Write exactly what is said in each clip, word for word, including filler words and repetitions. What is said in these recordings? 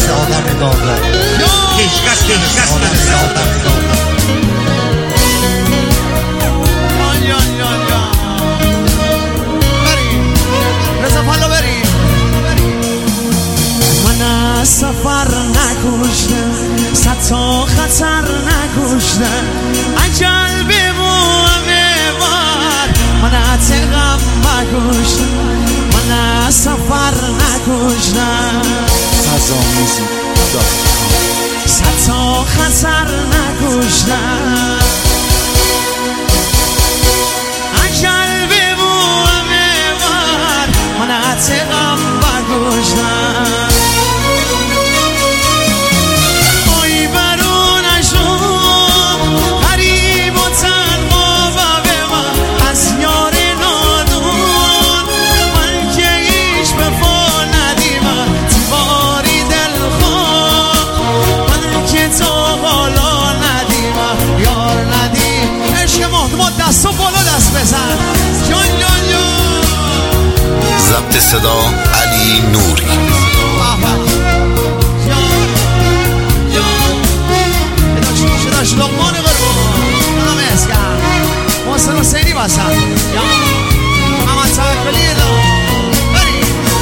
نرسه آدم داغه هیچکس هیچکس نرسه آدم داغه سفر نکشته صد تا خطر نکشته اجل بمونه بار من اتقام نکشته من سفر نکشته فضا موزیک صد تا خطر نکشته اجل بمونه بار من اتقام نکشته دستو بالا دست بزن جان جان جان ضبط صدا علی نوری جان جان اداش اداش لقمان قربان همه اسکر محسن حسینی باشن جان محمد توکلی ادا بری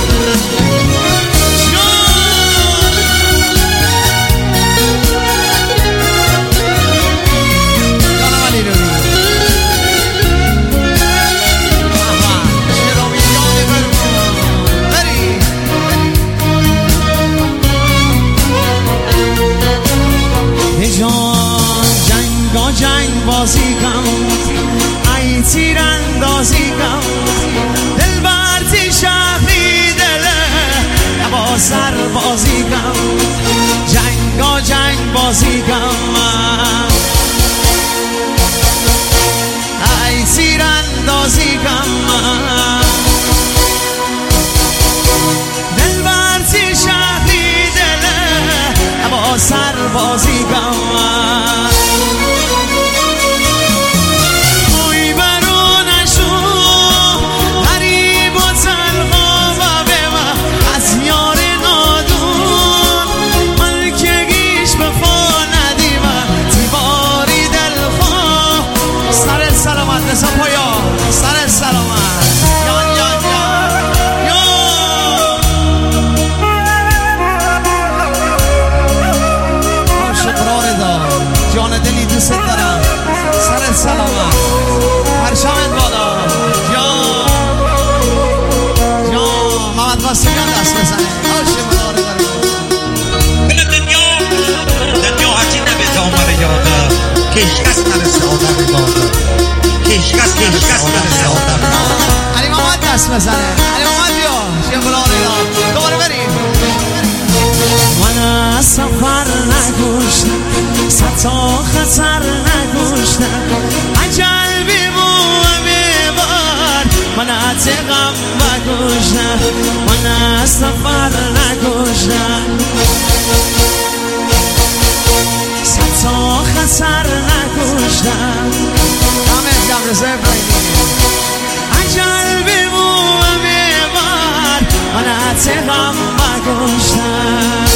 جان علی نوری جنگ بازی کن ای تیر اندازی کن دل برتی شهری دله با سر بازی کن جنگ جنگ بازی کن ای تیر اندازی کن دل برتی شهری دله با سر بازی کن سر سلامت یان یان یان یان شکرانه دار جان دلی دوست دارم سر سلامت پرشمت بالا جان جان محمد واسیان دست بزنه شکرانه دارم بله دنیا دنیا هرچی نمیده آمده یاده که هیچکس نرسه آدم داغه هیچکس هیچکس نرسه آدم داغه علی محمد دست بزنه علی محمد بیا شکرانه دار دوباره بریم من سفر نکشتم صد تا خطر نکشتم اجل بیمون میبار من اتقام نکشتم من سفر نکشتم صد تا خطر نکشتم همه جمع رزه ابراهیمی اجل بیمون میبار من اتقام نکشتم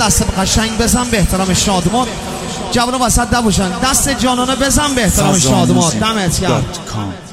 دست قشنگ بزن به احترام شادمان. جوانو وسط نباشن، دست جانانه بزن به احترام شادمان. دمت گرم.